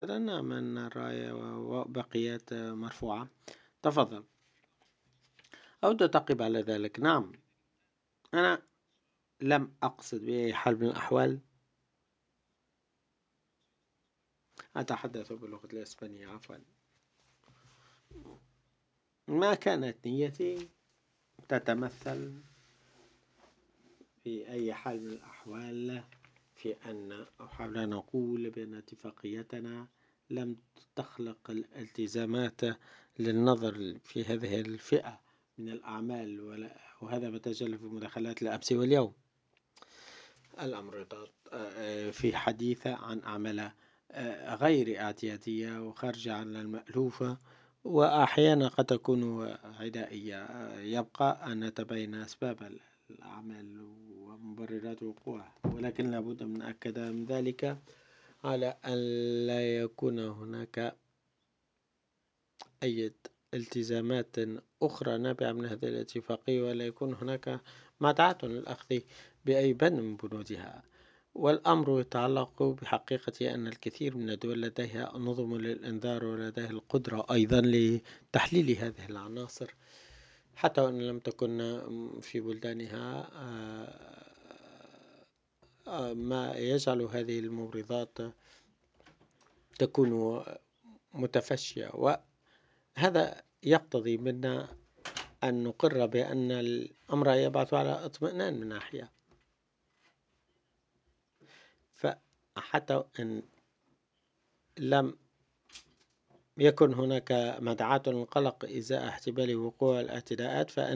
نعم أن الراية وبقيت مرفوعة. تفضل. أود تعقيب على ذلك. نعم، أنا لم أقصد بأي حال من الأحوال. أتحدث باللغة الإسبانية عفوا. ما كانت نيتي تتمثل في أي حال من الأحوال في أن أحاول أن أقول بأن اتفاقيتنا لم تخلق الالتزامات للنظر في هذه الفئة من الأعمال، وهذا ما تجلى في مداخلات الأمس واليوم. الأمر في حديث عن أعمال غير اعتيادية وخارجة عن المألوفة، وأحيانا قد تكون عدائية. يبقى أن نتبين أسباب الأعمال ومبررات وقوعها، ولكن لابد من أكد من ذلك على أن لا يكون هناك أي التزامات أخرى نابعة من هذه الاتفاقية، ولا يكون هناك مدعاة للأخذ بأي بند من بنودها. والأمر يتعلق بحقيقة أن الكثير من الدول لديها نظم للإنذار ولديها القدرة أيضا لتحليل هذه العناصر، حتى وإن لم تكن في بلدانها ما يجعل هذه الممرضات تكون متفشية. وهذا يقتضي منا أن نقر بأن الأمر يبعث على اطمئنان من ناحية. فحتى إن لم يكن هناك مدعاة للقلق إزاء احتمال وقوع الاعتداءات، فإن